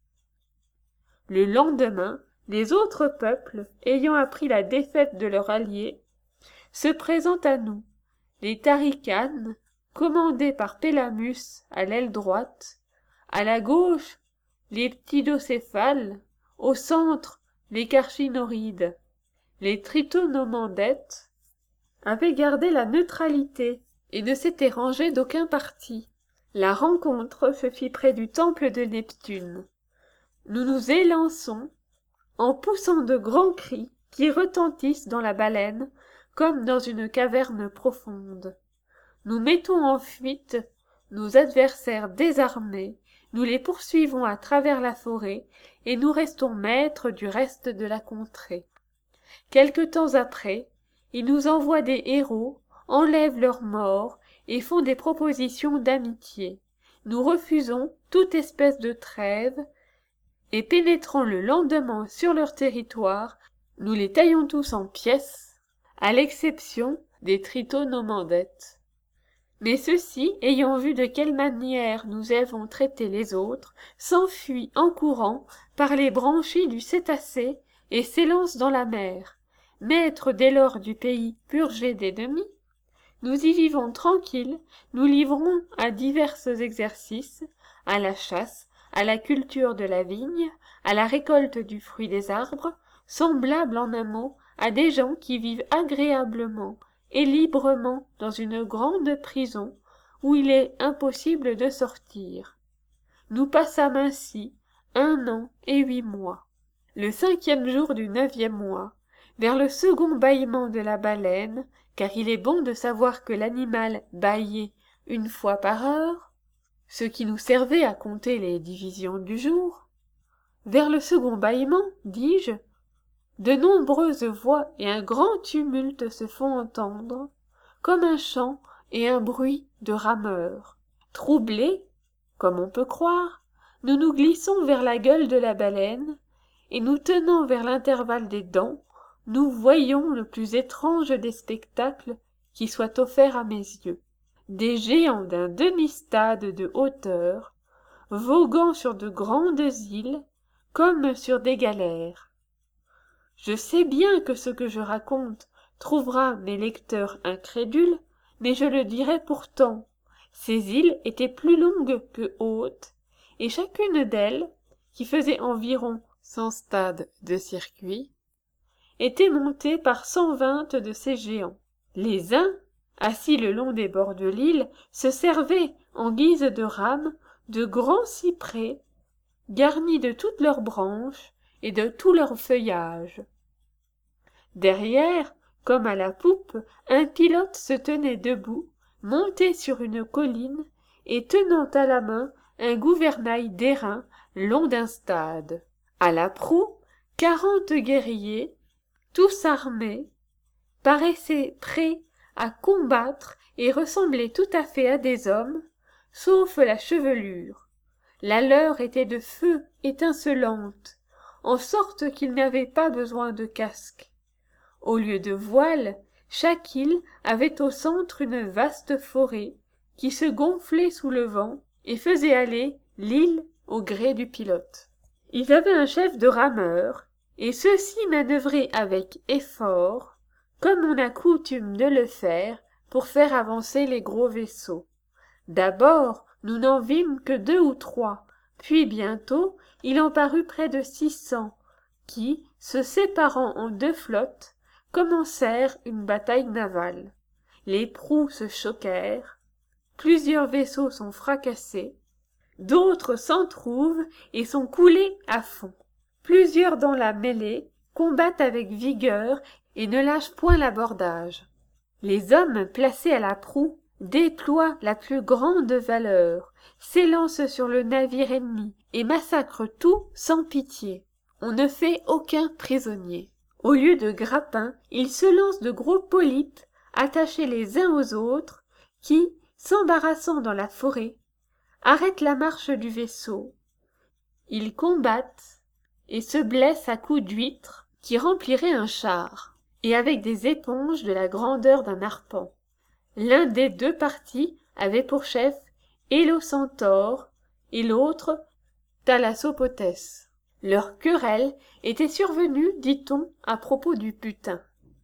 Le lendemain, les autres peuples, ayant appris la défaite de leurs alliés, se présentent à nous. Les taricanes, commandés par Pélamus à l'aile droite, à la gauche, les ptidocéphales, au centre, les carchinorides. Les tritonomandètes avaient gardé la neutralité et ne s'étaient rangés d'aucun parti. La rencontre se fit près du temple de Neptune. Nous nous élançons, en poussant de grands cris qui retentissent dans la baleine comme dans une caverne profonde. Nous mettons en fuite nos adversaires désarmés, nous les poursuivons à travers la forêt, et nous restons maîtres du reste de la contrée. Quelque temps après, ils nous envoient des héros, enlèvent leurs morts et font des propositions d'amitié. Nous refusons toute espèce de trêve, et pénétrant le lendemain sur leur territoire, nous les taillons tous en pièces, à l'exception des tritonomandètes. Mais ceux-ci, ayant vu de quelle manière nous avons traité les autres, s'enfuient en courant par les branchies du cétacé et s'élancent dans la mer. Maîtres dès lors du pays purgé d'ennemis, nous y vivons tranquilles, nous livrons à divers exercices, à la chasse, à la culture de la vigne, à la récolte du fruit des arbres, semblables en un mot à des gens qui vivent agréablement et librement dans une grande prison où il est impossible de sortir. Nous passâmes ainsi un an et huit mois. Le cinquième jour du neuvième mois, vers le second bâillement de la baleine, car il est bon de savoir que l'animal bâillait une fois par heure, ce qui nous servait à compter les divisions du jour, vers le second bâillement, dis-je, de nombreuses voix et un grand tumulte se font entendre, comme un chant et un bruit de rameurs. Troublés, comme on peut croire, nous nous glissons vers la gueule de la baleine, et nous tenant vers l'intervalle des dents, nous voyons le plus étrange des spectacles qui soit offert à mes yeux. Des géants d'un demi-stade de hauteur, voguant sur de grandes îles, comme sur des galères. Je sais bien que ce que je raconte trouvera mes lecteurs incrédules, mais je le dirai pourtant. Ces îles étaient plus longues que hautes, et chacune d'elles, qui faisait environ cent stades de circuit, était montée par cent vingt de ces géants. Les uns, assis le long des bords de l'île, se servaient, en guise de rames, de grands cyprès, garnis de toutes leurs branches et de tout leur feuillage. Derrière, comme à la poupe, un pilote se tenait debout, monté sur une colline, et tenant à la main un gouvernail d'airain long d'un stade. À la proue, quarante guerriers, tous armés, paraissaient prêts à combattre et ressemblaient tout à fait à des hommes, sauf la chevelure. La leur était de feu étincelante, en sorte qu'ils n'avaient pas besoin de casque. Au lieu de voile, chaque île avait au centre une vaste forêt qui se gonflait sous le vent et faisait aller l'île au gré du pilote. Ils avaient un chef de rameurs, et ceux-ci manœuvraient avec effort, comme on a coutume de le faire pour faire avancer les gros vaisseaux. D'abord, nous n'en vîmes que deux ou trois, puis bientôt il en parut près de six cents, qui, se séparant en deux flottes, commencèrent une bataille navale. Les proues se choquèrent, plusieurs vaisseaux sont fracassés, d'autres s'entrouvent et sont coulés à fond. Plusieurs dans la mêlée combattent avec vigueur et ne lâchent point l'abordage. Les hommes placés à la proue déploient la plus grande valeur, s'élancent sur le navire ennemi et massacrent tout sans pitié. On ne fait aucun prisonnier. Au lieu de grappins, ils se lancent de gros polypes attachés les uns aux autres, qui, s'embarrassant dans la forêt, arrêtent la marche du vaisseau. Ils combattent et se blessent à coups d'huîtres qui rempliraient un char, et avec des éponges de la grandeur d'un arpent. L'un des deux partis avait pour chef Élocentaure et l'autre Thalassopotès. Leur querelle était survenue, dit-on, à propos du butin.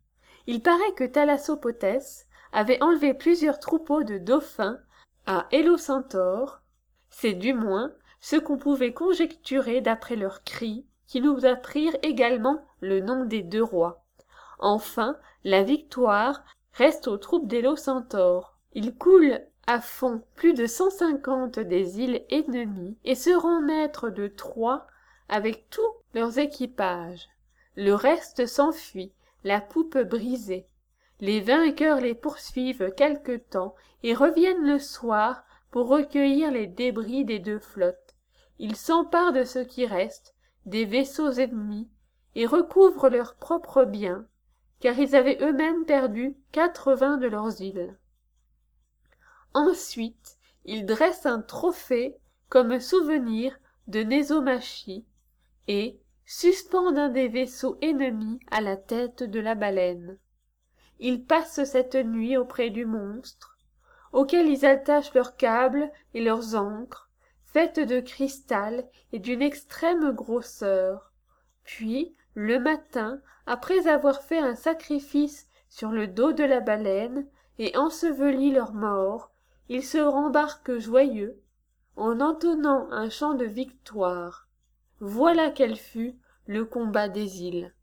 Il paraît que Thalassopotès avait enlevé plusieurs troupeaux de dauphins à Élocentaure. C'est du moins ce qu'on pouvait conjecturer d'après leurs cris, qui nous apprirent également le nom des deux rois. Enfin, la victoire reste aux troupes d'Élocentaure. Ils coulent à fond plus de cent cinquante des îles ennemies et seront maîtres de Troie avec tous leurs équipages. Le reste s'enfuit, la poupe brisée. Les vainqueurs les poursuivent quelque temps et reviennent le soir pour recueillir les débris des deux flottes. Ils s'emparent de ce qui reste, des vaisseaux ennemis, et recouvrent leurs propres biens, car ils avaient eux-mêmes perdu quatre-vingts de leurs îles. Ensuite, ils dressent un trophée comme souvenir de Nésomachie, et suspendent un des vaisseaux ennemis à la tête de la baleine. Ils passent cette nuit auprès du monstre, auquel ils attachent leurs câbles et leurs ancres, faites de cristal et d'une extrême grosseur. Puis, le matin, après avoir fait un sacrifice sur le dos de la baleine et enseveli leurs morts, ils se rembarquent joyeux, en entonnant un chant de victoire. Voilà quel fut le combat des îles.